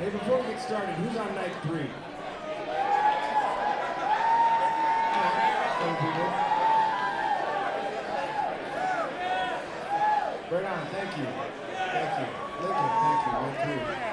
Hey, before we get started, who's on night 3? Some people. Right on, thank you. Thank you. Lincoln, thank you. Night 3.